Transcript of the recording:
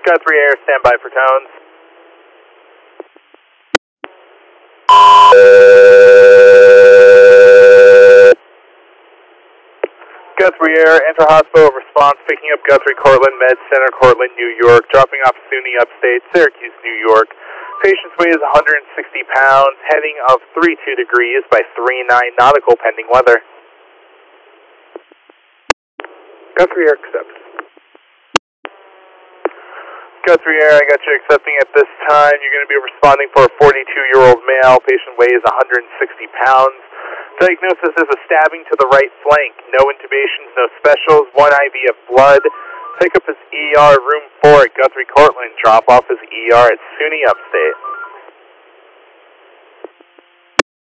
Guthrie Air, stand by for tones. Guthrie Air, inter-hospital response, picking up Guthrie Cortland, Med Center, Cortland, New York, dropping off SUNY Upstate, Syracuse, New York. Patient's weight is 160 pounds, heading of 32 degrees by 39 nautical pending weather. Guthrie Air accepts. Guthrie Air, I got you accepting at this time. You're going to be responding for a 42-year-old male. Patient weighs 160 pounds. Diagnosis is a stabbing to the right flank. No intubations, no specials. 1 IV of blood. Pick up his ER, room 4 at Guthrie Cortland. Drop off his ER at SUNY Upstate.